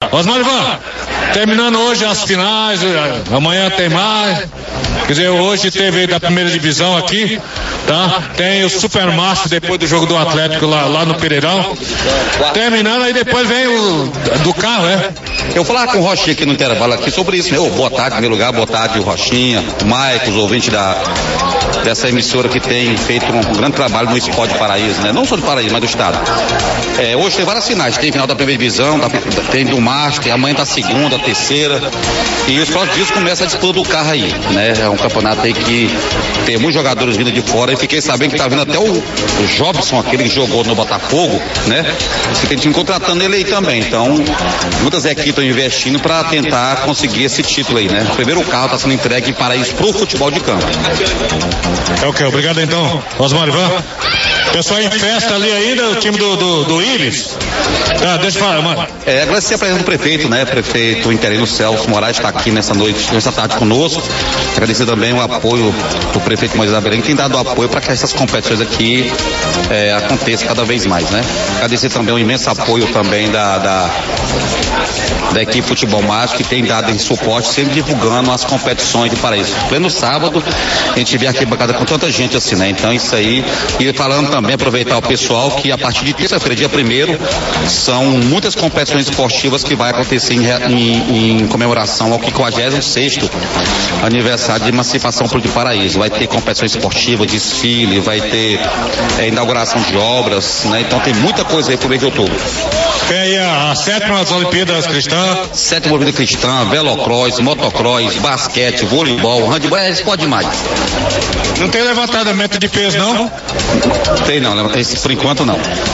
Osmarivan, terminando hoje as finais, amanhã tem mais. Quer dizer, hoje teve da primeira divisão aqui, tá? Tem o Supermaster depois do jogo do Atlético lá no Pereirão. Terminando, aí depois vem o do carro, Eu vou falar com o Rochinha aqui no intervalo aqui sobre isso, né? Boa tarde, em primeiro lugar, boa tarde, o Rochinha, o Maicon, os ouvintes dessa emissora que tem feito um grande trabalho no esporte de Paraíso, né? Não só de Paraíso, mas do estado. Hoje tem várias finais, tem final da primeira divisão, tem do Master, amanhã da segunda, terceira, e os próximos dias começa a disputa do carro aí, né? É um campeonato aí que tem muitos jogadores vindo de fora, e fiquei sabendo que tá vindo até o Jobson, aquele que jogou no Botafogo, né? Você tem time contratando ele aí também, então muitas equipes estão investindo para tentar conseguir esse título aí, né? O primeiro carro está sendo entregue em Paraíso pro futebol de campo. Ok, obrigado então, Osmarivan. Pessoal em festa ali ainda, o time do Ibis. Deixa eu falar, mano. Agradecer a presença do prefeito, né? Prefeito interino Celso Moraes está aqui nessa tarde conosco. Agradecer também o apoio do prefeito Moisés Abelim, que tem dado apoio para que essas competições aqui aconteçam cada vez mais, né? Agradecer também o imenso apoio também da equipe Futebol Mágico, que tem dado esse suporte, sempre divulgando as competições de Paraíso. Pleno sábado, a gente vê aqui bancada com tanta gente assim, né? Então isso aí, e falando também, aproveitar o pessoal que a partir de terça-feira, dia 1º, são muitas competições esportivas que vai acontecer em comemoração ao 56º aniversário de emancipação de Paraíso. Vai ter competições esportivas, desfile, vai ter inauguração de obras, né? Então tem muita coisa aí pro mês de outubro. Tem aí a 7ª Olimpíadas Cristã. 7ª Olimpíada Cristã, velocross, motocross, basquete, voleibol, handebol, esporte demais. Não tem levantamento de peso, não? Tem não, por enquanto não.